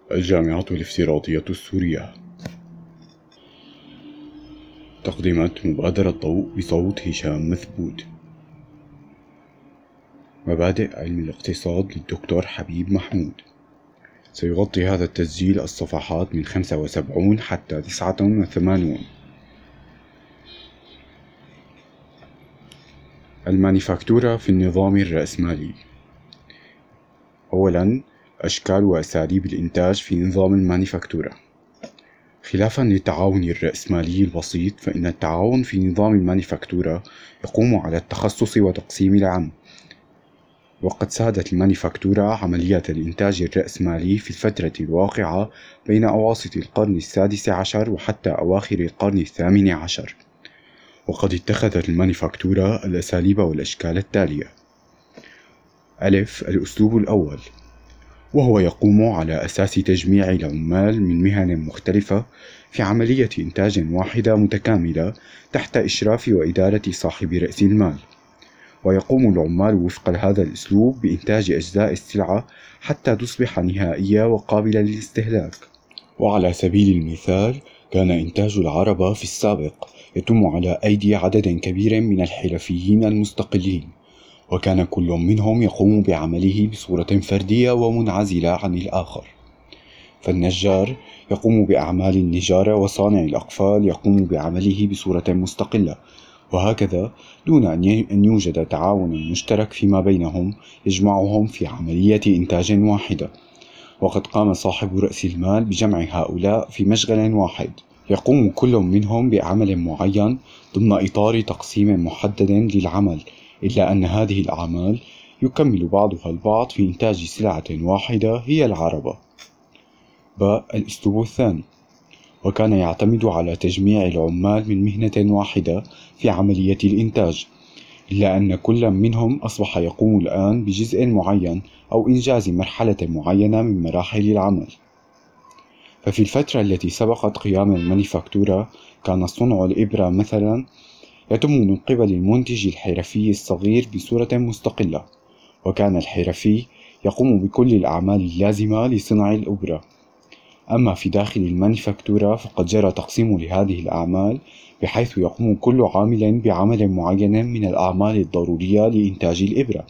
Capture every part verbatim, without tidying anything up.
الجامعة الافتراضية السورية تقدمت مبادرة ضوء بصوت هشام مثبوت. مبادئ علم الاقتصاد للدكتور حبيب محمود. سيغطي هذا التسجيل الصفحات من خمسة وسبعين حتى تسعة وثمانين. المانيفاكتورة في النظام الرأسمالي. أولاً، أشكال وأساليب الإنتاج في نظام المانيفاكتورة. خلافاً للتعاون الرأسمالي البسيط، فإن التعاون في نظام المانيفاكتورة يقوم على التخصص وتقسيم العمل. وقد سادت المانيفاكتورة عمليات الإنتاج الرأسمالي في الفترة الواقعة بين أواسط القرن السادس عشر وحتى أواخر القرن الثامن عشر. وقد اتخذت المانيفاكتورة الأساليب والأشكال التالية: ألف. الأسلوب الأول، وهو يقوم على أساس تجميع العمال من مهن مختلفة في عملية إنتاج واحدة متكاملة تحت إشراف وإدارة صاحب رأس المال. ويقوم العمال وفق هذا الأسلوب بإنتاج أجزاء السلعة حتى تصبح نهائية وقابلة للاستهلاك. وعلى سبيل المثال، كان إنتاج العربة في السابق يتم على أيدي عدد كبير من الحرفيين المستقلين، وكان كل منهم يقوم بعمله بصورة فردية ومنعزلة عن الآخر. فالنجار يقوم بأعمال النجارة، وصانع الأقفال يقوم بعمله بصورة مستقلة، وهكذا دون أن يوجد تعاون مشترك فيما بينهم يجمعهم في عملية إنتاج واحدة. وقد قام صاحب رأس المال بجمع هؤلاء في مشغل واحد، يقوم كل منهم بعمل معين ضمن إطار تقسيم محدد للعمل، إلا أن هذه الأعمال يكمل بعضها البعض في إنتاج سلعة واحدة هي العربة. ب. الأسلوب الثاني، وكان يعتمد على تجميع العمال من مهنة واحدة في عملية الإنتاج، إلا أن كل منهم أصبح يقوم الآن بجزء معين أو إنجاز مرحلة معينة من مراحل العمل. ففي الفترة التي سبقت قيام المانيفاكتورة، كان صنع الإبرة مثلا يتم من قبل المنتج الحرفي الصغير بصورة مستقلة، وكان الحرفي يقوم بكل الأعمال اللازمة لصنع الإبرة. أما في داخل المانيفاكتورة، فقد جرى تقسيم لهذه الأعمال، بحيث يقوم كل عامل بعمل معين من الأعمال الضرورية لإنتاج الإبرة.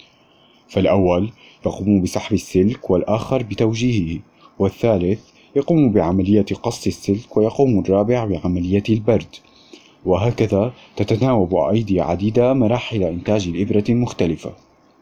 فالأول يقوم بسحب السلك، والآخر بتوجيهه، والثالث يقوم بعملية قص السلك، ويقوم الرابع بعملية البرد. وهكذا تتناوب أيدي عديدة مراحل إنتاج الإبرة المختلفة.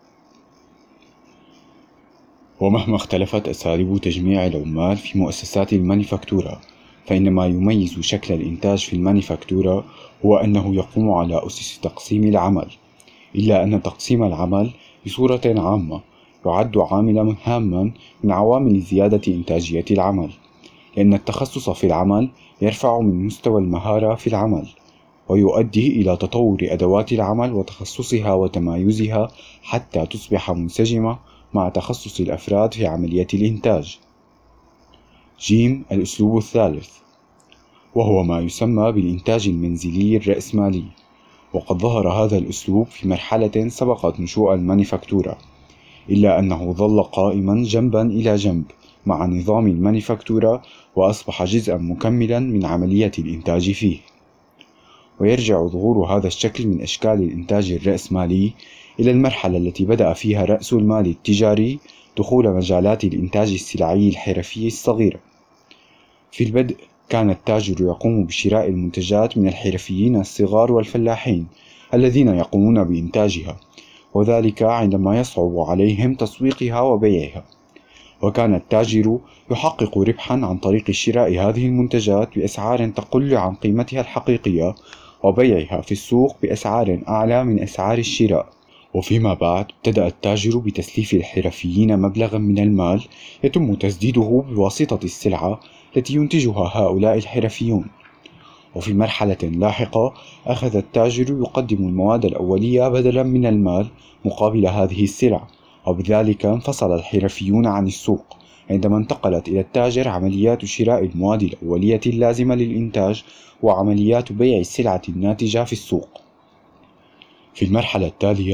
ومهما اختلفت أساليب تجميع العمال في مؤسسات المانيفاكتورة، فإن ما يميز شكل الإنتاج في المانيفاكتورة هو أنه يقوم على أسس تقسيم العمل، إلا أن تقسيم العمل بصورة عامة يعد عاملا هاما من عوامل زيادة إنتاجية العمل، لأن التخصص في العمل يرفع من مستوى المهارة في العمل، ويؤدي إلى تطور أدوات العمل وتخصصها وتمايزها حتى تصبح منسجمة مع تخصص الأفراد في عملية الإنتاج. جيم. الأسلوب الثالث، وهو ما يسمى بالإنتاج المنزلي الرأسمالي. وقد ظهر هذا الأسلوب في مرحلة سبقت نشوء المانيفاكتورة، إلا أنه ظل قائما جنبا إلى جنب مع نظام المانيفاكتورة، وأصبح جزءا مكملا من عملية الإنتاج فيه. ويرجع ظهور هذا الشكل من أشكال الإنتاج الرأسمالي إلى المرحلة التي بدأ فيها رأس المال التجاري دخول مجالات الإنتاج السلعي الحرفي الصغيرة. في البدء كان التاجر يقوم بشراء المنتجات من الحرفيين الصغار والفلاحين الذين يقومون بإنتاجها، وذلك عندما يصعب عليهم تسويقها وبيعها. وكان التاجر يحقق ربحا عن طريق شراء هذه المنتجات بأسعار تقل عن قيمتها الحقيقية، وبيعها في السوق بأسعار أعلى من أسعار الشراء. وفيما بعد ابتدأ التاجر بتسليف الحرفيين مبلغا من المال يتم تسديده بواسطة السلعة التي ينتجها هؤلاء الحرفيون. وفي مرحلة لاحقة أخذ التاجر يقدم المواد الأولية بدلا من المال مقابل هذه السلع، وبذلك انفصل الحرفيون عن السوق، عندما انتقلت إلى التاجر عمليات شراء المواد الأولية اللازمة للإنتاج وعمليات بيع السلعة الناتجة في السوق. في المرحلة التالية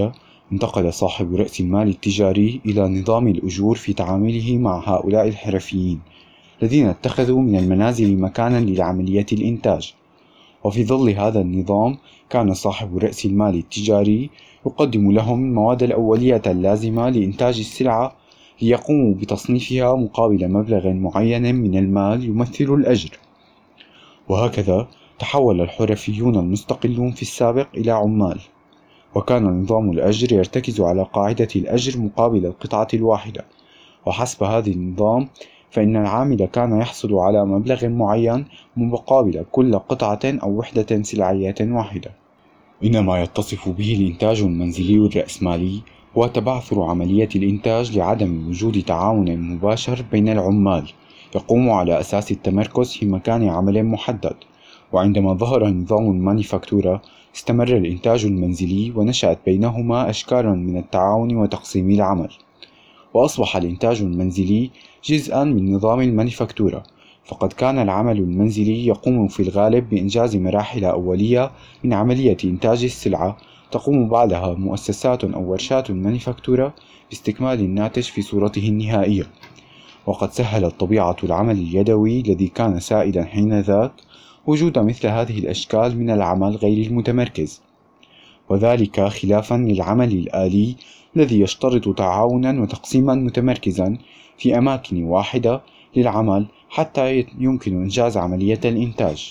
انتقل صاحب رأس المال التجاري إلى نظام الأجور في تعامله مع هؤلاء الحرفيين الذين اتخذوا من المنازل مكانا لعملية الإنتاج. وفي ظل هذا النظام كان صاحب رأس المال التجاري يقدم لهم المواد الأولية اللازمة لإنتاج السلعة ليقوموا بتصنيفها مقابل مبلغ معين من المال يمثل الأجر. وهكذا تحول الحرفيون المستقلون في السابق إلى عمال، وكان نظام الأجر يرتكز على قاعدة الأجر مقابل القطعة الواحدة، وحسب هذا النظام فإن العامل كان يحصل على مبلغ معين مقابل كل قطعة أو وحدة سلعية واحدة. إنما يتصف به الإنتاج المنزلي الرأسمالي هو تبعثر عملية الإنتاج لعدم وجود تعاون مباشر بين العمال يقوم على أساس التمركز في مكان عمل محدد. وعندما ظهر نظام المانيفاكتورا استمر الإنتاج المنزلي ونشأت بينهما أشكال من التعاون وتقسيم العمل، وأصبح الإنتاج المنزلي جزءا من نظام المانيفاكتورا، فقد كان العمل المنزلي يقوم في الغالب بإنجاز مراحل أولية من عملية إنتاج السلعة تقوم بعدها مؤسسات أو ورشات المانيفاكتورا باستكمال الناتج في صورته النهائية. وقد سهلت طبيعة العمل اليدوي الذي كان سائدا حينذاك وجود مثل هذه الأشكال من العمل غير المتمركز، وذلك خلافا للعمل الآلي الذي يشترط تعاونا وتقسيما متمركزا في أماكن واحدة للعمل حتى يمكن إنجاز عملية الإنتاج.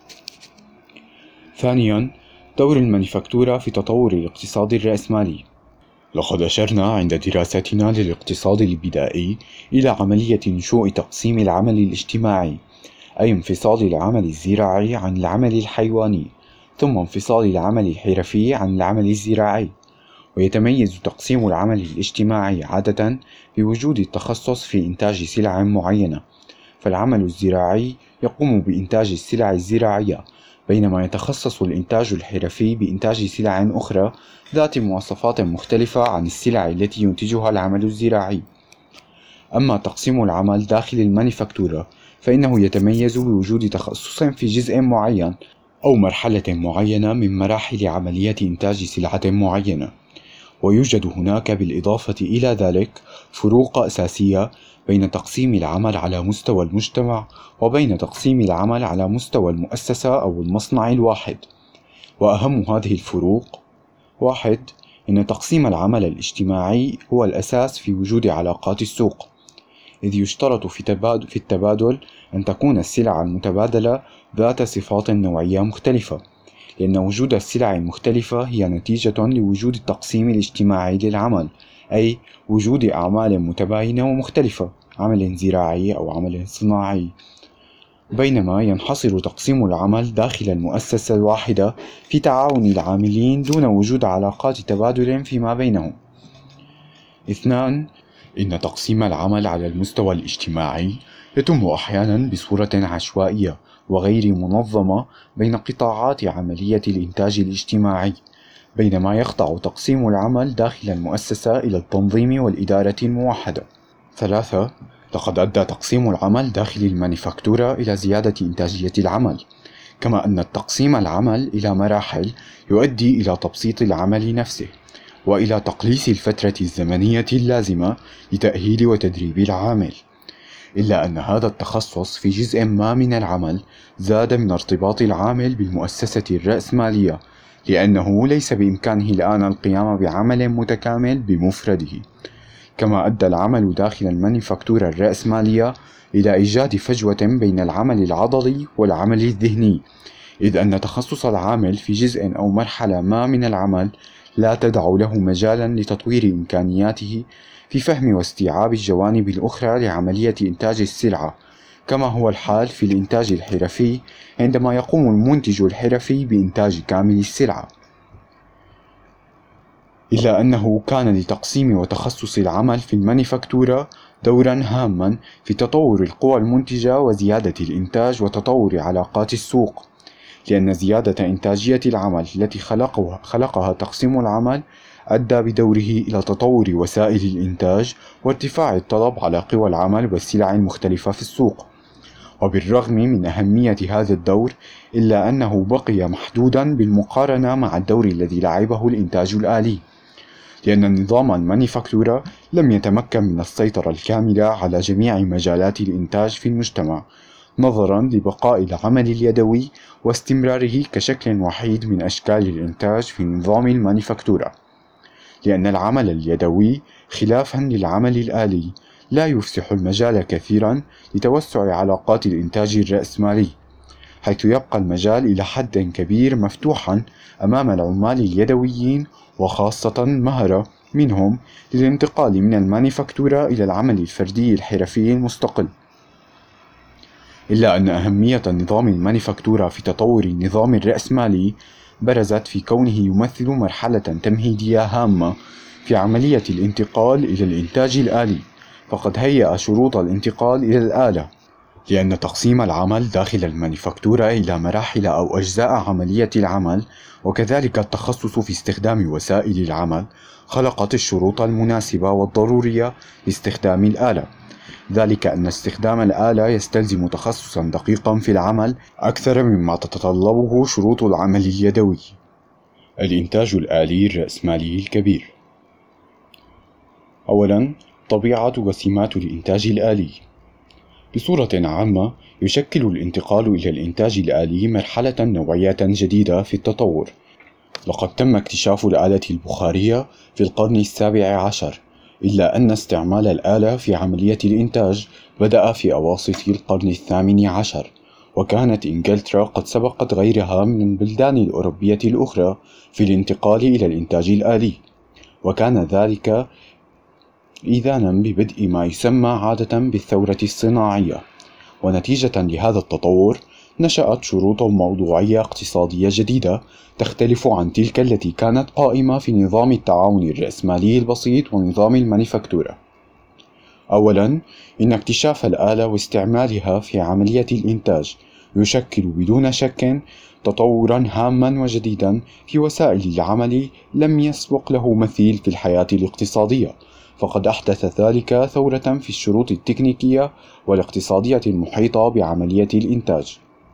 ثانيا، دور المانيفاكتورا في تطور الاقتصاد الرأسمالي. لقد أشرنا عند دراستنا للاقتصاد البدائي إلى عملية نشوء تقسيم العمل الاجتماعي، أي انفصال العمل الزراعي عن العمل الحيواني، ثم انفصال العمل الحرفي عن العمل الزراعي. ويتميز تقسيم العمل الاجتماعي عادة بوجود التخصص في إنتاج سلع معينة، فالعمل الزراعي يقوم بإنتاج السلع الزراعية، بينما يتخصص الإنتاج الحرفي بإنتاج سلع أخرى ذات مواصفات مختلفة عن السلع التي ينتجها العمل الزراعي. أما تقسيم العمل داخل المانيفاكتورا فإنه يتميز بوجود تخصص في جزء معين أو مرحلة معينة من مراحل عملية إنتاج سلعة معينة. ويوجد هناك بالإضافة إلى ذلك فروق أساسية بين تقسيم العمل على مستوى المجتمع وبين تقسيم العمل على مستوى المؤسسة أو المصنع الواحد. وأهم هذه الفروق: واحد، إن تقسيم العمل الاجتماعي هو الأساس في وجود علاقات السوق، إذ يشترط في التبادل أن تكون السلع المتبادلة ذات صفات نوعية مختلفة، لأن وجود السلع المختلفة هي نتيجة لوجود التقسيم الاجتماعي للعمل، أي وجود أعمال متباينة ومختلفة، عمل زراعي أو عمل صناعي. بينما ينحصر تقسيم العمل داخل المؤسسة الواحدة في تعاون العاملين دون وجود علاقات تبادل فيما بينهم. اثنان، إن تقسيم العمل على المستوى الاجتماعي يتم أحيانا بصورة عشوائية وغير منظمة بين قطاعات عملية الإنتاج الاجتماعي، بينما يخضع تقسيم العمل داخل المؤسسة إلى التنظيم والإدارة الموحدة. ثلاثة، لقد أدى تقسيم العمل داخل المانيفاكتورا إلى زيادة إنتاجية العمل، كما أن التقسيم العمل إلى مراحل يؤدي إلى تبسيط العمل نفسه وإلى تقليص الفترة الزمنية اللازمة لتأهيل وتدريب العامل. إلا أن هذا التخصص في جزء ما من العمل زاد من ارتباط العامل بالمؤسسة الرأسمالية، لأنه ليس بإمكانه الآن القيام بعمل متكامل بمفرده. كما أدى العمل داخل المانيفاكتورا الرأسمالية إلى إيجاد فجوة بين العمل العضلي والعمل الذهني، إذ أن تخصص العامل في جزء أو مرحلة ما من العمل لا تدع له مجالا لتطوير إمكانياته في فهم واستيعاب الجوانب الأخرى لعملية إنتاج السلعة، كما هو الحال في الإنتاج الحرفي عندما يقوم المنتج الحرفي بإنتاج كامل السلعة. إلا أنه كان لتقسيم وتخصص العمل في المانيفاكتورا دورا هاما في تطور القوى المنتجة وزيادة الإنتاج وتطور علاقات السوق، لأن زيادة إنتاجية العمل التي خلقها, خلقها تقسيم العمل أدى بدوره إلى تطور وسائل الإنتاج وارتفاع الطلب على قوى العمل والسلع المختلفة في السوق. وبالرغم من أهمية هذا الدور إلا أنه بقي محدودا بالمقارنة مع الدور الذي لعبه الإنتاج الآلي. لأن النظام المانيفاكتورا لم يتمكن من السيطرة الكاملة على جميع مجالات الإنتاج في المجتمع، نظراً لبقاء العمل اليدوي واستمراره كشكل وحيد من أشكال الإنتاج في نظام المانيفاكتورا. لأن العمل اليدوي خلافاً للعمل الآلي لا يفسح المجال كثيراً لتوسع علاقات الإنتاج الرأسمالي، حيث يبقى المجال إلى حد كبير مفتوحاً أمام العمال اليدويين وخاصة مهرة منهم للانتقال من المانيفاكتورا إلى العمل الفردي الحرفي المستقل. إلا أن أهمية النظام المانيفاكتورا في تطور النظام الرأسمالي برزت في كونه يمثل مرحلة تمهيدية هامة في عملية الانتقال إلى الإنتاج الآلي، فقد هيأ شروط الانتقال إلى الآلة، لأن تقسيم العمل داخل المانيفاكتورا إلى مراحل أو أجزاء عملية العمل، وكذلك التخصص في استخدام وسائل العمل، خلقت الشروط المناسبة والضرورية لاستخدام الآلة. ذلك أن استخدام الآلة يستلزم تخصصا دقيقا في العمل أكثر مما تتطلبه شروط العمل اليدوي. الإنتاج الآلي الرأسمالي الكبير. أولا، طبيعة وسمات الإنتاج الآلي. بصورة عامة، يشكل الانتقال إلى الإنتاج الآلي مرحلة نوعية جديدة في التطور. لقد تم اكتشاف الآلة البخارية في القرن السابع عشر، إلا أن استعمال الآلة في عملية الإنتاج بدأ في أواسط القرن الثامن عشر، وكانت إنجلترا قد سبقت غيرها من البلدان الأوروبية الأخرى في الانتقال إلى الإنتاج الآلي، وكان ذلك إذانا ببدء ما يسمى عادة بالثورة الصناعية. ونتيجة لهذا التطور نشأت شروط موضوعية اقتصادية جديدة تختلف عن تلك التي كانت قائمة في نظام التعاون الرأسمالي البسيط ونظام المانيفاكتورا. أولا، إن اكتشاف الآلة واستعمالها في عملية الإنتاج يشكل بدون شك تطورا هاما وجديدا في وسائل العمل لم يسبق له مثيل في الحياة الاقتصادية، فقد أحدث ذلك ثورة في الشروط التكنيكية والاقتصادية المحيطة بعملية الإنتاج.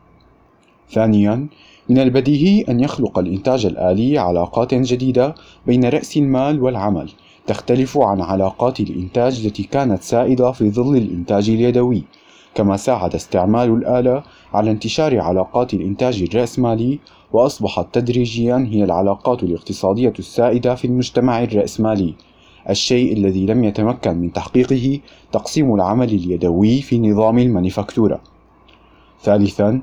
ثانيا، من البديهي أن يخلق الإنتاج الآلي علاقات جديدة بين رأس المال والعمل تختلف عن علاقات الإنتاج التي كانت سائدة في ظل الإنتاج اليدوي، كما ساعد استعمال الآلة على انتشار علاقات الإنتاج الرأسمالي، وأصبحت تدريجيا هي العلاقات الاقتصادية السائدة في المجتمع الرأسمالي، الشيء الذي لم يتمكن من تحقيقه تقسيم العمل اليدوي في نظام المانيفاكتورا. ثالثا،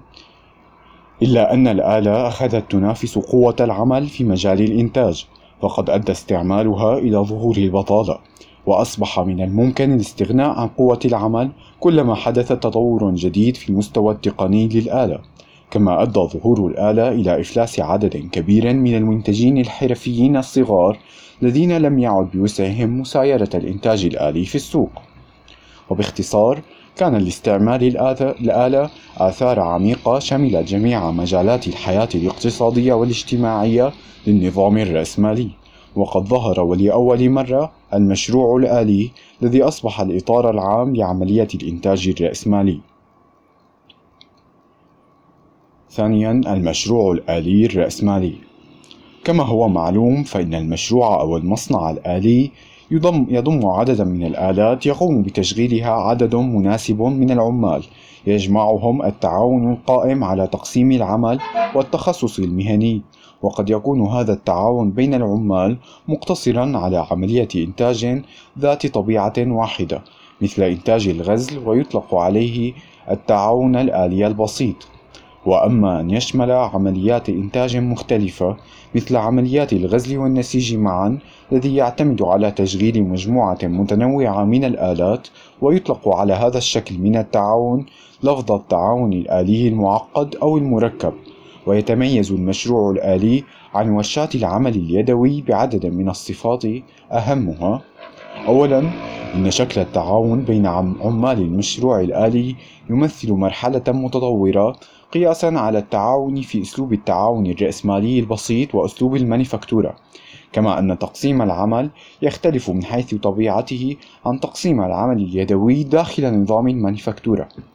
إلا أن الآلة أخذت تنافس قوة العمل في مجال الإنتاج، فقد أدى استعمالها إلى ظهور البطالة، وأصبح من الممكن الاستغناء عن قوة العمل كلما حدث تطور جديد في المستوى التقني للآلة، كما أدى ظهور الآلة إلى إفلاس عدد كبير من المنتجين الحرفيين الصغار الذين لم يعد بوسعهم مسايرة الإنتاج الآلي في السوق. وباختصار، كان لاستعمال الآلة آثار عميقة شملت جميع مجالات الحياة الاقتصادية والاجتماعية للنظام الرأسمالي، وقد ظهر ولأول مرة المشروع الآلي الذي أصبح الإطار العام لعملية الإنتاج الرأسمالي. ثانيا، المشروع الآلي الرأسمالي. كما هو معلوم، فإن المشروع أو المصنع الآلي يضم, يضم عددا من الآلات يقوم بتشغيلها عدد مناسب من العمال، يجمعهم التعاون القائم على تقسيم العمل والتخصص المهني، وقد يكون هذا التعاون بين العمال مقتصرا على عملية إنتاج ذات طبيعة واحدة مثل إنتاج الغزل، ويطلق عليه التعاون الآلي البسيط. وأما أن يشمل عمليات إنتاج مختلفة مثل عمليات الغزل والنسيج معا، الذي يعتمد على تشغيل مجموعة متنوعة من الآلات، ويطلق على هذا الشكل من التعاون لفظ التعاون الآلي المعقد أو المركب. ويتميز المشروع الآلي عن ورشات العمل اليدوي بعدد من الصفات، أهمها: أولا، إن شكل التعاون بين عمال المشروع الآلي يمثل مرحلة متطورة قياسا على التعاون في أسلوب التعاون الرأسمالي البسيط وأسلوب المانيفاكتورا، كما أن تقسيم العمل يختلف من حيث طبيعته عن تقسيم العمل اليدوي داخل نظام المانيفاكتورا.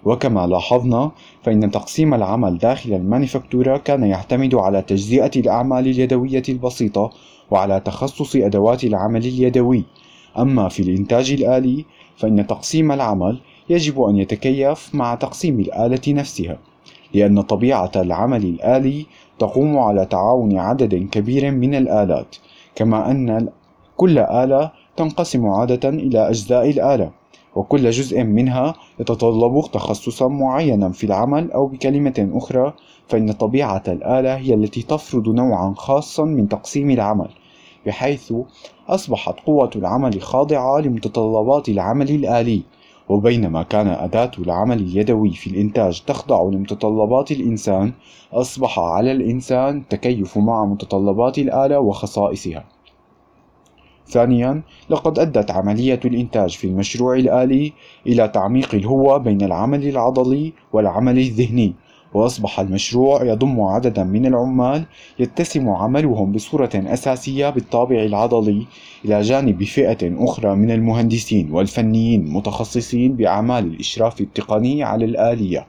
وكما لاحظنا فإن تقسيم العمل داخل المانيفاكتورة كان يعتمد على تجزئة الأعمال اليدوية البسيطة وعلى تخصص أدوات العمل اليدوي. أما في الإنتاج الآلي فإن تقسيم العمل يجب أن يتكيف مع تقسيم الآلة نفسها، لأن طبيعة العمل الآلي تقوم على تعاون عدد كبير من الآلات، كما أن كل آلة تنقسم عادة إلى أجزاء الآلة، وكل جزء منها يتطلب تخصصا معينا في العمل، أو بكلمة أخرى فإن طبيعة الآلة هي التي تفرض نوعا خاصا من تقسيم العمل، بحيث أصبحت قوة العمل خاضعة لمتطلبات العمل الآلي. وبينما كان أداة العمل اليدوي في الإنتاج تخضع لمتطلبات الإنسان، أصبح على الإنسان التكيف مع متطلبات الآلة وخصائصها. ثانيا، لقد أدت عملية الإنتاج في المشروع الآلي إلى تعميق الهوة بين العمل العضلي والعمل الذهني، وأصبح المشروع يضم عددا من العمال يتسم عملهم بصورة أساسية بالطابع العضلي، إلى جانب فئة أخرى من المهندسين والفنيين المتخصصين بأعمال الإشراف التقني على الآلية.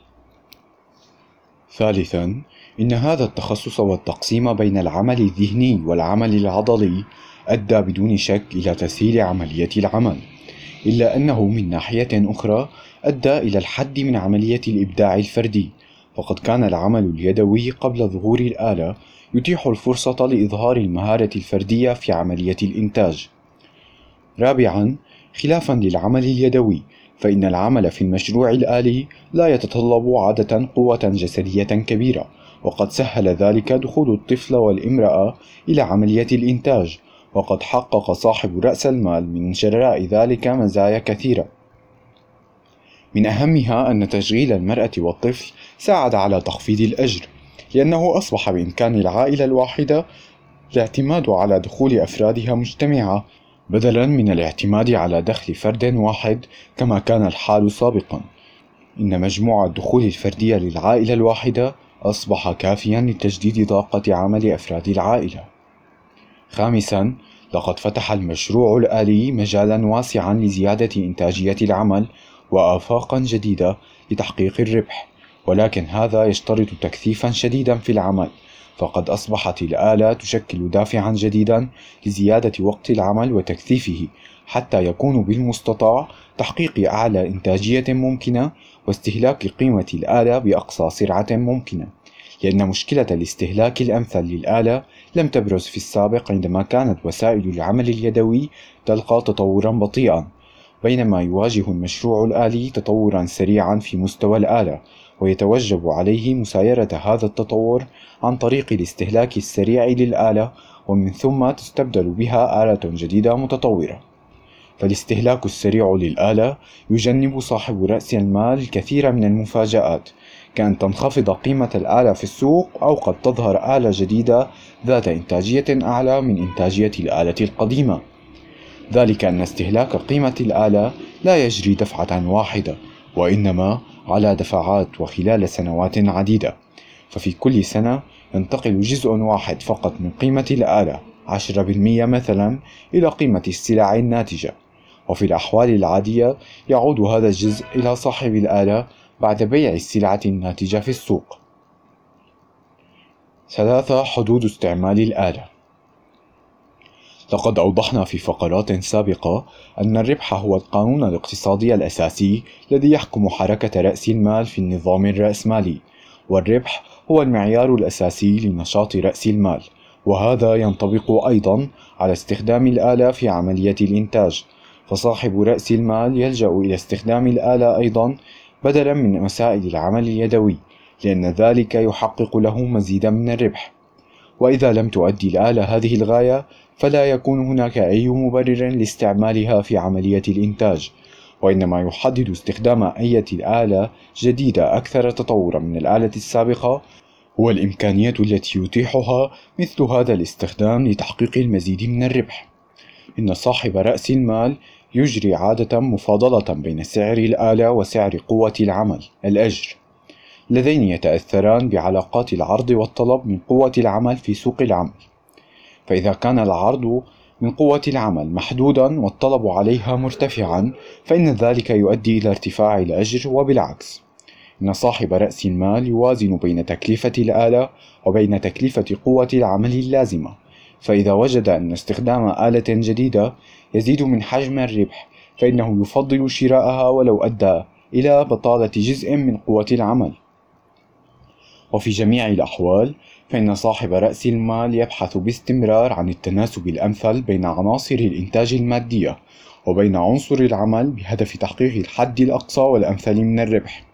ثالثا، إن هذا التخصص والتقسيم بين العمل الذهني والعمل العضلي أدى بدون شك إلى تسهيل عملية العمل، إلا أنه من ناحية أخرى أدى إلى الحد من عملية الإبداع الفردي، فقد كان العمل اليدوي قبل ظهور الآلة يتيح الفرصة لإظهار المهارة الفردية في عملية الإنتاج. رابعا، خلافا للعمل اليدوي فإن العمل في المشروع الآلي لا يتطلب عادة قوة جسدية كبيرة، وقد سهل ذلك دخول الطفل والامرأة إلى عملية الإنتاج، وقد حقق صاحب رأس المال من جراء ذلك مزايا كثيرة. من أهمها أن تشغيل المرأة والطفل ساعد على تخفيض الأجر، لأنه أصبح بإمكان العائلة الواحدة الاعتماد على دخول أفرادها مجتمعة، بدلا من الاعتماد على دخل فرد واحد كما كان الحال سابقا. إن مجموع الدخول الفردية للعائلة الواحدة أصبح كافيا لتجديد طاقة عمل أفراد العائلة. خامسا، لقد فتح المشروع الآلي مجالا واسعا لزيادة إنتاجية العمل وآفاقا جديدة لتحقيق الربح، ولكن هذا يشترط تكثيفا شديدا في العمل، فقد أصبحت الآلة تشكل دافعا جديدا لزيادة وقت العمل وتكثيفه، حتى يكون بالمستطاع تحقيق أعلى إنتاجية ممكنة واستهلاك قيمة الآلة بأقصى سرعة ممكنة، لأن مشكلة الاستهلاك الأمثل للآلة لم تبرز في السابق عندما كانت وسائل العمل اليدوي تلقى تطورا بطيئا، بينما يواجه المشروع الآلي تطورا سريعا في مستوى الآلة، ويتوجب عليه مسايرة هذا التطور عن طريق الاستهلاك السريع للآلة، ومن ثم تستبدل بها آلة جديدة متطورة. فالاستهلاك السريع للآلة يجنب صاحب رأس المال الكثير من المفاجآت، كأن تنخفض قيمة الآلة في السوق، أو قد تظهر آلة جديدة ذات إنتاجية أعلى من إنتاجية الآلة القديمة. ذلك أن استهلاك قيمة الآلة لا يجري دفعة واحدة، وإنما على دفعات وخلال سنوات عديدة، ففي كل سنة ينتقل جزء واحد فقط من قيمة الآلة، عشرة بالمئة مثلا، إلى قيمة السلع الناتجة، وفي الأحوال العادية يعود هذا الجزء إلى صاحب الآلة بعد بيع السلعة الناتجة في السوق. ثلاثة، حدود استعمال الآلة. لقد أوضحنا في فقرات سابقة أن الربح هو القانون الاقتصادي الأساسي الذي يحكم حركة رأس المال في النظام الرأسمالي، والربح هو المعيار الأساسي لنشاط رأس المال، وهذا ينطبق أيضا على استخدام الآلة في عملية الإنتاج، فصاحب رأس المال يلجأ إلى استخدام الآلة أيضا بدلا من وسائل العمل اليدوي، لأن ذلك يحقق له مزيدا من الربح. وإذا لم تؤدي الآلة هذه الغاية فلا يكون هناك أي مبرر لاستعمالها في عملية الإنتاج، وإنما يحدد استخدام أي آلة جديدة أكثر تطورا من الآلة السابقة هو الإمكانية التي يتيحها مثل هذا الاستخدام لتحقيق المزيد من الربح. إن صاحب رأس المال يجري عادة مفاضلة بين سعر الآلة وسعر قوة العمل الأجر، اللذين يتأثران بعلاقات العرض والطلب من قوة العمل في سوق العمل. فإذا كان العرض من قوة العمل محدودا والطلب عليها مرتفعا، فإن ذلك يؤدي إلى ارتفاع الأجر، وبالعكس إن صاحب رأس المال يوازن بين تكلفة الآلة وبين تكلفة قوة العمل اللازمة. فإذا وجد أن استخدام آلة جديدة يزيد من حجم الربح، فإنه يفضل شراءها ولو أدى إلى بطالة جزء من قوة العمل. وفي جميع الأحوال فإن صاحب رأس المال يبحث باستمرار عن التناسب الأمثل بين عناصر الإنتاج المادية وبين عنصر العمل بهدف تحقيق الحد الأقصى والأمثل من الربح.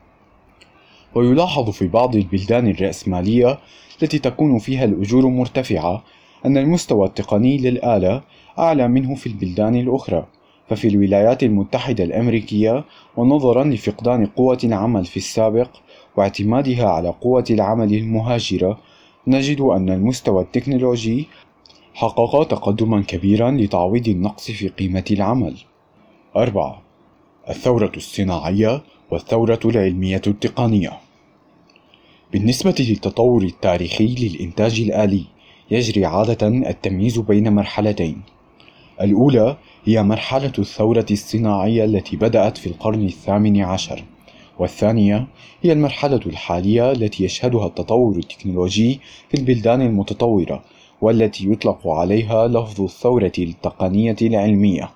ويلاحظ في بعض البلدان الرأسمالية التي تكون فيها الأجور مرتفعة أن المستوى التقني للآلة أعلى منه في البلدان الأخرى. ففي الولايات المتحدة الأمريكية، ونظرا لفقدان قوة العمل في السابق واعتمادها على قوة العمل المهاجرة، نجد أن المستوى التكنولوجي حقق تقدما كبيرا لتعويض النقص في قيمة العمل. أربعة. الثورة الصناعية والثورة العلمية التقنية. بالنسبة للتطور التاريخي للإنتاج الآلي، يجري عادة التمييز بين مرحلتين. الأولى هي مرحلة الثورة الصناعية التي بدأت في القرن الثامن عشر، والثانية هي المرحلة الحالية التي يشهدها التطور التكنولوجي في البلدان المتطورة، والتي يطلق عليها لفظ الثورة التقنية العلمية.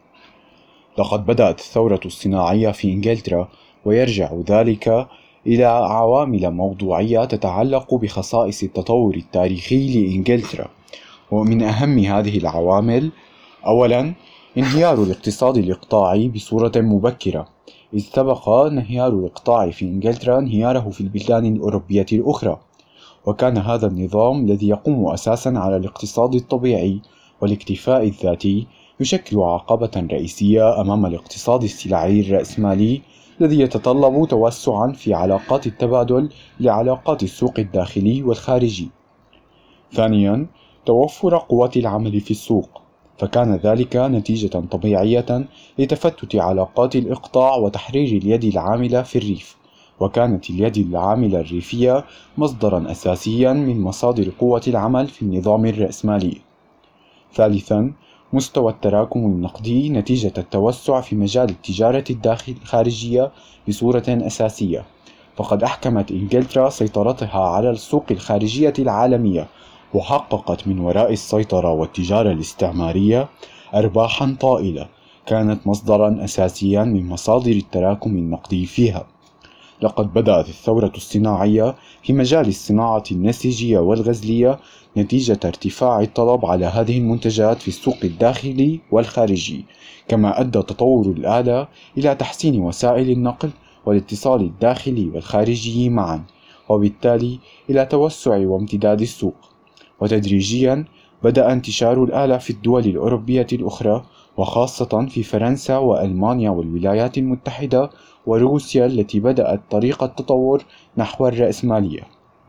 لقد بدأت الثورة الصناعية في إنجلترا، ويرجع ذلك إلى عوامل موضوعية تتعلق بخصائص التطور التاريخي لإنجلترا. ومن أهم هذه العوامل: أولاً، انهيار الاقتصاد الإقطاعي بصورة مبكرة، إذ سبق انهيار الإقطاع في إنجلترا انهياره في البلدان الأوروبية الأخرى، وكان هذا النظام الذي يقوم أساساً على الاقتصاد الطبيعي والاكتفاء الذاتي يشكل عقبة رئيسية أمام الاقتصاد السلعي الرأسمالي الذي يتطلب توسعاً في علاقات التبادل لعلاقات السوق الداخلي والخارجي. ثانياً، توفر قوة العمل في السوق، فكان ذلك نتيجة طبيعية لتفتت علاقات الإقطاع وتحرير اليد العاملة في الريف، وكانت اليد العاملة الريفية مصدرا أساسيا من مصادر قوة العمل في النظام الرأسمالي. ثالثا، مستوى التراكم النقدي نتيجة التوسع في مجال التجارة الداخل الخارجية بصورة أساسية، فقد أحكمت إنجلترا سيطرتها على السوق الخارجية العالمية، وحققت من وراء السيطرة والتجارة الاستعمارية أرباحا طائلة كانت مصدرا أساسيا من مصادر التراكم النقدي فيها. لقد بدأت الثورة الصناعية في مجال الصناعة النسيجية والغزلية نتيجة ارتفاع الطلب على هذه المنتجات في السوق الداخلي والخارجي، كما أدى تطور الآلة إلى تحسين وسائل النقل والاتصال الداخلي والخارجي معا، وبالتالي إلى توسع وامتداد السوق. وتدريجيا بدأ انتشار الآلة في الدول الأوروبية الأخرى، وخاصة في فرنسا وألمانيا والولايات المتحدة وروسيا التي بدأت طريق التطور نحو الرأسمالية.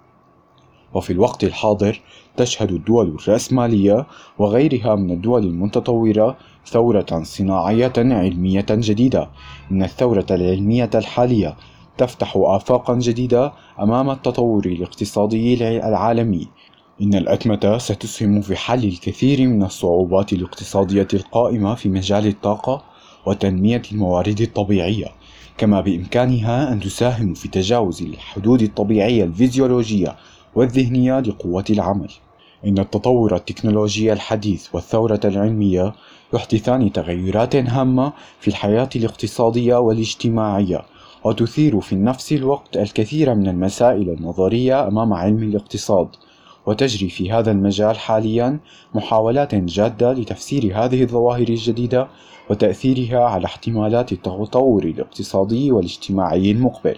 وفي الوقت الحاضر تشهد الدول الرأسمالية وغيرها من الدول المتطورة ثورة صناعية علمية جديدة. إن الثورة العلمية الحالية تفتح آفاقا جديدة أمام التطور الاقتصادي العالمي. إن الأتمتة ستسهم في حل الكثير من الصعوبات الاقتصادية القائمة في مجال الطاقة وتنمية الموارد الطبيعية، كما بإمكانها أن تساهم في تجاوز الحدود الطبيعية الفيزيولوجية والذهنية لقوة العمل. إن التطور التكنولوجي الحديث والثورة العلمية يحدثان تغيرات هامة في الحياة الاقتصادية والاجتماعية، وتثير في نفس الوقت الكثير من المسائل النظرية أمام علم الاقتصاد. وتجري في هذا المجال حاليا محاولات جادة لتفسير هذه الظواهر الجديدة وتأثيرها على احتمالات التطور الاقتصادي والاجتماعي المقبل.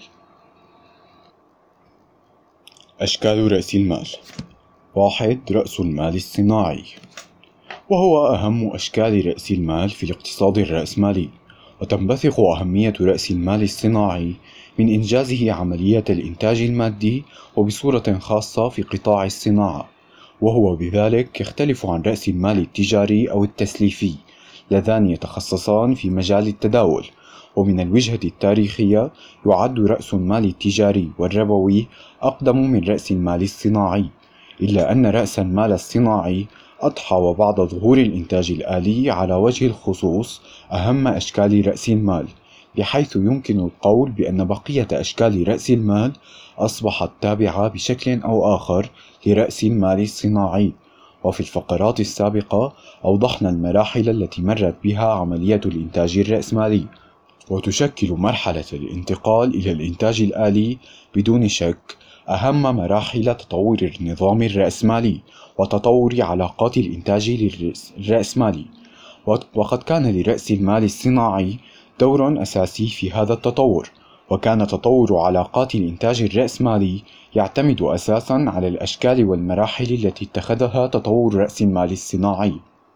أشكال رأس المال. واحد. رأس المال الصناعي، وهو أهم أشكال رأس المال في الاقتصاد الرأسمالي، وتنبثق أهمية رأس المال الصناعي من إنجازه عملية الإنتاج المادي، وبصورة خاصة في قطاع الصناعة، وهو بذلك يختلف عن رأس المال التجاري أو التسليفي، اللذان يتخصصان في مجال التداول. ومن الوجهة التاريخية يعد رأس المال التجاري والربوي أقدم من رأس المال الصناعي، إلا أن رأس المال الصناعي أضحى وبعد ظهور الإنتاج الآلي على وجه الخصوص أهم أشكال رأس المال، بحيث يمكن القول بأن بقية أشكال رأس المال أصبحت تابعة بشكل أو آخر لرأس المال الصناعي. وفي الفقرات السابقة أوضحنا المراحل التي مرت بها عملية الإنتاج الرأسمالي، وتشكل مرحلة الانتقال إلى الإنتاج الآلي بدون شك أهم مراحل تطور النظام الرأسمالي وتطور علاقات الإنتاج الرأسمالي. وقد كان لرأس المال الصناعي دور أساسي في هذا التطور، وكان تطور علاقات الإنتاج الرأسمالي يعتمد أساساً على الأشكال والمراحل التي اتخذها تطور رأس المال الصناعي.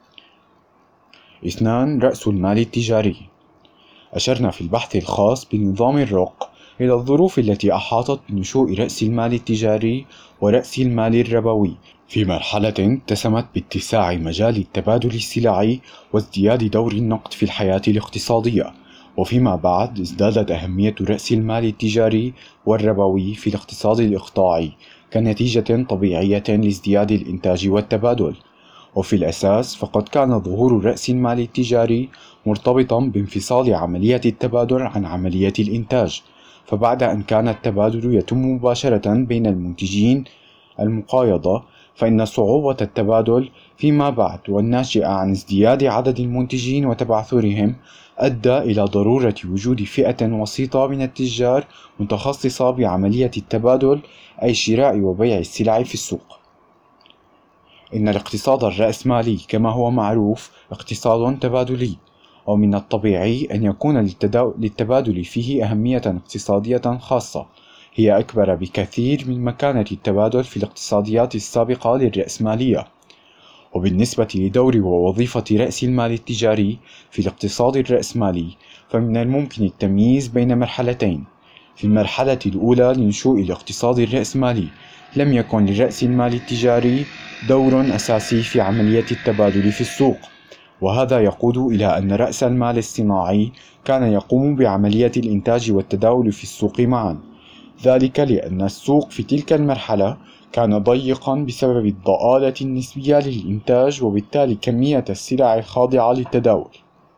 اثنان. رأس المال التجاري. أشرنا في البحث الخاص بنظام الرق إلى الظروف التي أحاطت بنشوء رأس المال التجاري ورأس المال الربوي في مرحلة اتسمت باتساع مجال التبادل السلعي وازدياد دور النقد في الحياة الاقتصادية، وفيما بعد ازدادت أهمية رأس المال التجاري والربوي في الاقتصاد الإقطاعي كنتيجة طبيعية لازدياد الإنتاج والتبادل. وفي الأساس فقد كان ظهور رأس المال التجاري مرتبطا بانفصال عملية التبادل عن عملية الإنتاج، فبعد أن كان التبادل يتم مباشرة بين المنتجين المقايضة، فإن صعوبة التبادل فيما بعد والناشئة عن ازدياد عدد المنتجين وتبعثرهم أدى إلى ضرورة وجود فئة وسيطة من التجار متخصصة بعملية التبادل، أي شراء وبيع السلع في السوق. إن الاقتصاد الرأسمالي كما هو معروف اقتصاد تبادلي، ومن الطبيعي أن يكون للتبادل فيه أهمية اقتصادية خاصة هي أكبر بكثير من مكانة التبادل في الاقتصاديات السابقة للرأسمالية. وبالنسبة لدور ووظيفة رأس المال التجاري في الاقتصاد الرأسمالي، فمن الممكن التمييز بين مرحلتين. في المرحلة الأولى لنشوء الاقتصاد الرأسمالي لم يكن لرأس المال التجاري دور أساسي في عملية التبادل في السوق، وهذا يقود إلى أن رأس المال الصناعي كان يقوم بعملية الإنتاج والتداول في السوق معا، ذلك لأن السوق في تلك المرحلة كان ضيقا بسبب الضآلة النسبية للإنتاج، وبالتالي كمية السلع خاضعة للتداول.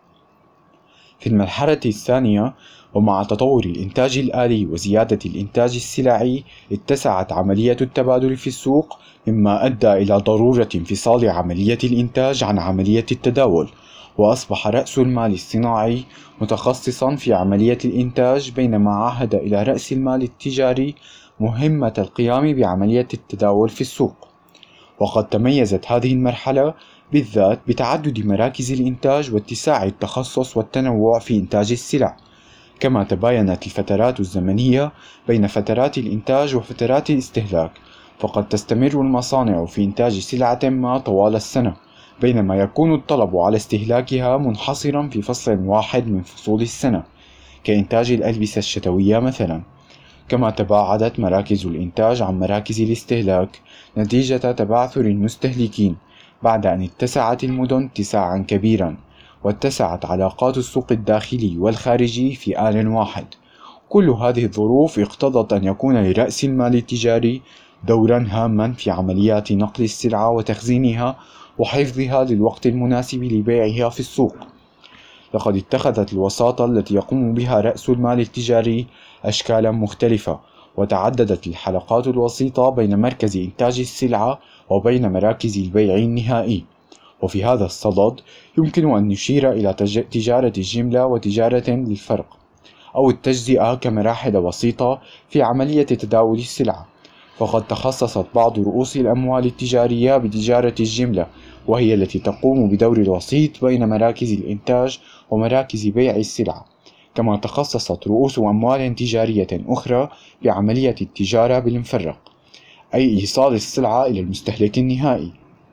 في المرحلة الثانية ومع تطور الإنتاج الآلي وزيادة الإنتاج السلعي اتسعت عملية التبادل في السوق، مما أدى إلى ضرورة انفصال عملية الإنتاج عن عملية التداول، وأصبح رأس المال الصناعي متخصصا في عملية الإنتاج، بينما عهد إلى رأس المال التجاري مهمة القيام بعملية التداول في السوق. وقد تميزت هذه المرحلة بالذات بتعدد مراكز الإنتاج واتساع التخصص والتنوع في إنتاج السلع، كما تباينت الفترات الزمنية بين فترات الإنتاج وفترات الاستهلاك، فقد تستمر المصانع في إنتاج سلعة ما طوال السنة، بينما يكون الطلب على استهلاكها منحصرا في فصل واحد من فصول السنة كإنتاج الألبسة الشتوية مثلا. كما تباعدت مراكز الإنتاج عن مراكز الاستهلاك نتيجة تبعثر المستهلكين بعد أن اتسعت المدن اتساعا كبيرا، واتسعت علاقات السوق الداخلي والخارجي في آن واحد. كل هذه الظروف اقتضت أن يكون لرأس المال التجاري دورا هاما في عمليات نقل السلعة وتخزينها وحفظها للوقت المناسب لبيعها في السوق. لقد اتخذت الوساطة التي يقوم بها رأس المال التجاري أشكالا مختلفة، وتعددت الحلقات الوسيطة بين مركز إنتاج السلعة وبين مراكز البيع النهائي. وفي هذا الصدد يمكن أن نشير إلى تجارة الجملة وتجارة للفرق أو التجزئة كمراحل وسيطة في عملية تداول السلعة. فقد تخصصت بعض رؤوس الأموال التجارية بتجارة الجملة، وهي التي تقوم بدور الوسيط بين مراكز الإنتاج ومراكز بيع السلعة. كما تخصصت رؤوس أموال تجارية أخرى بعملية التجارة بالمفرق، أي إيصال السلعة إلى المستهلك النهائي.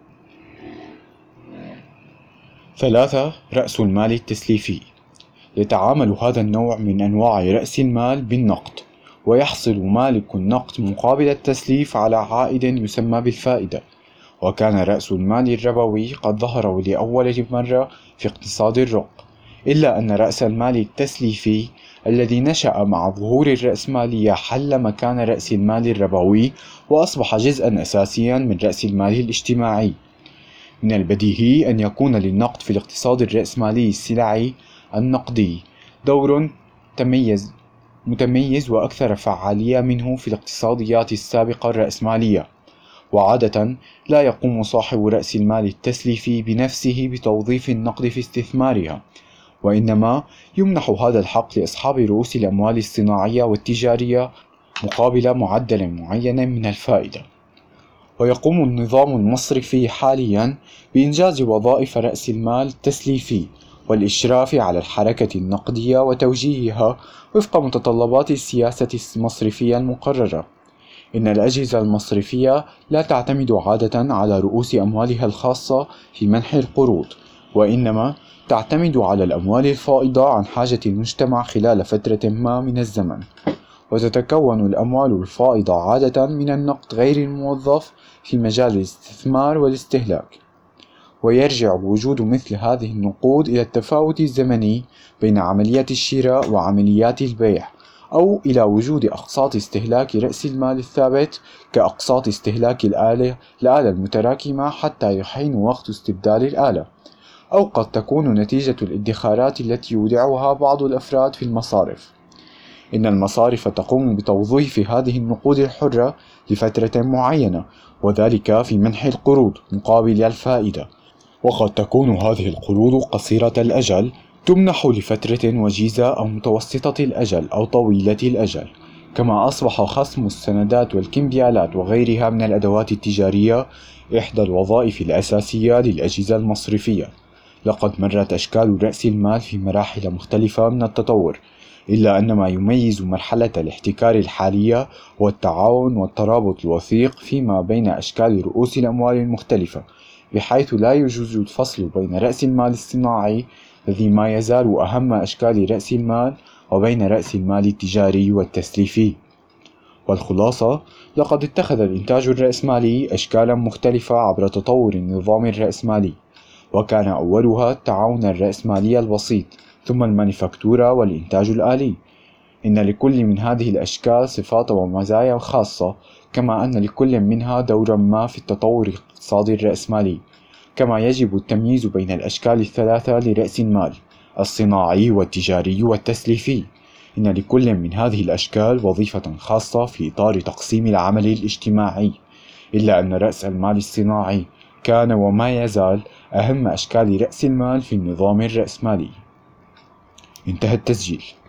ثلاثة. رأس المال التسليفي. يتعامل هذا النوع من أنواع رأس المال بالنقد، ويحصل مالك النقد مقابل التسليف على عائد يسمى بالفائدة. وكان رأس المال الربوي قد ظهر لأول مرة في اقتصاد الرق، إلا أن رأس المال التسليفي الذي نشأ مع ظهور الرأسمالية حل مكان رأس المال الربوي، وأصبح جزءا أساسيا من رأس المال الاجتماعي. من البديهي أن يكون للنقد في الاقتصاد الرأسمالي السلعي النقدي دور تميز متميز وأكثر فعالية منه في الاقتصاديات السابقة الرأسمالية، وعادة لا يقوم صاحب رأس المال التسليفي بنفسه بتوظيف النقد في استثمارها، وإنما يمنح هذا الحق لأصحاب رؤوس الأموال الصناعية والتجارية مقابل معدل معين من الفائدة. ويقوم النظام المصرفي حاليا بإنجاز وظائف رأس المال التسليفي والإشراف على الحركة النقدية وتوجيهها وفق متطلبات السياسة المصرفية المقررة. إن الأجهزة المصرفية لا تعتمد عادة على رؤوس أموالها الخاصة في منح القروض، وإنما تعتمد على الأموال الفائضة عن حاجة المجتمع خلال فترة ما من الزمن. وتتكون الأموال الفائضة عادة من النقد غير الموظف في مجال الاستثمار والاستهلاك، ويرجع وجود مثل هذه النقود إلى التفاوت الزمني بين عمليات الشراء وعمليات البيع، أو إلى وجود أقساط استهلاك رأس المال الثابت كأقساط استهلاك الآلة الآلة المتراكمة حتى يحين وقت استبدال الآلة، أو قد تكون نتيجة الادخارات التي يودعها بعض الأفراد في المصارف. إن المصارف تقوم بتوظيف هذه النقود الحرة لفترة معينة، وذلك في منح القروض مقابل الفائدة، وقد تكون هذه القروض قصيرة الأجل تمنح لفترة وجيزة أو متوسطة الأجل أو طويلة الأجل. كما أصبح خصم السندات والكمبيالات وغيرها من الأدوات التجارية إحدى الوظائف الأساسية للأجهزة المصرفية. لقد مرت أشكال رأس المال في مراحل مختلفة من التطور، إلا أن ما يميز مرحلة الاحتكار الحالية هو التعاون والترابط الوثيق فيما بين أشكال رؤوس الأموال المختلفة، بحيث لا يجوز الفصل بين رأس المال الصناعي الذي ما يزال أهم أشكال رأس المال وبين رأس المال التجاري والتسليفي. والخلاصة، لقد اتخذ الإنتاج الرأسمالي أشكالا مختلفة عبر تطور النظام الرأسمالي، وكان أولها التعاون الرأسمالي البسيط، ثم المانيفاكتورا والإنتاج الآلي. إن لكل من هذه الأشكال صفات ومزايا خاصة، كما أن لكل منها دورا ما في التطور الاقتصادي الرأسمالي. كما يجب التمييز بين الأشكال الثلاثة لرأس المال: الصناعي والتجاري والتسليفي. إن لكل من هذه الأشكال وظيفة خاصة في إطار تقسيم العمل الاجتماعي، إلا أن رأس المال الصناعي كان وما يزال أهم أشكال رأس المال في النظام الرأسمالي. انتهى التسجيل.